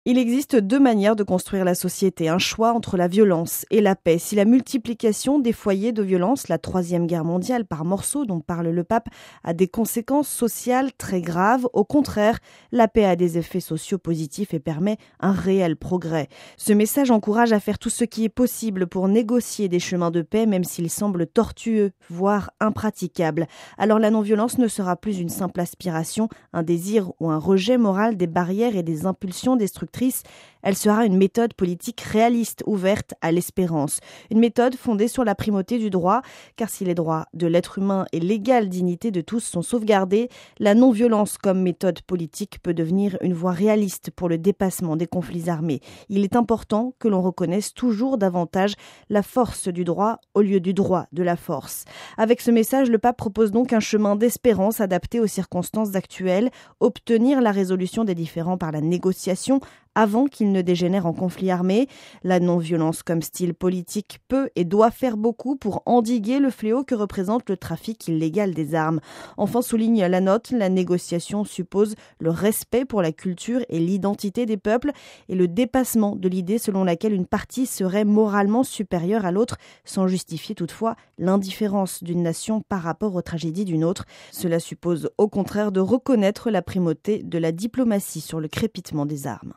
Il existe deux manières de construire la société, un choix entre la violence et la paix. Si la multiplication des foyers de violence, la Troisième Guerre mondiale par morceaux dont parle le pape, a des conséquences sociales très graves, au contraire, la paix a des effets sociaux positifs et permet un réel progrès. Ce message encourage à faire tout ce qui est possible pour négocier des chemins de paix, même s'ils semblent tortueux, voire impraticables. Alors la non-violence ne sera plus une simple aspiration, un désir ou un rejet moral des barrières et des impulsions destructrices. Elle sera une méthode politique réaliste, ouverte à l'espérance. Une méthode fondée sur la primauté du droit, car si les droits de l'être humain et l'égale dignité de tous sont sauvegardés, la non-violence comme méthode politique peut devenir une voie réaliste pour le dépassement des conflits armés. Il est important que l'on reconnaisse toujours davantage la force du droit au lieu du droit de la force. Avec ce message, le pape propose donc un chemin d'espérance adapté aux circonstances actuelles, obtenir la résolution des différends par la négociation, avant qu'il ne dégénère en conflit armé. La non-violence comme style politique peut et doit faire beaucoup pour endiguer le fléau que représente le trafic illégal des armes. Enfin, souligne la note, la négociation suppose le respect pour la culture et l'identité des peuples et le dépassement de l'idée selon laquelle une partie serait moralement supérieure à l'autre, sans justifier toutefois l'indifférence d'une nation par rapport aux tragédies d'une autre. Cela suppose au contraire de reconnaître la primauté de la diplomatie sur le crépitement des armes.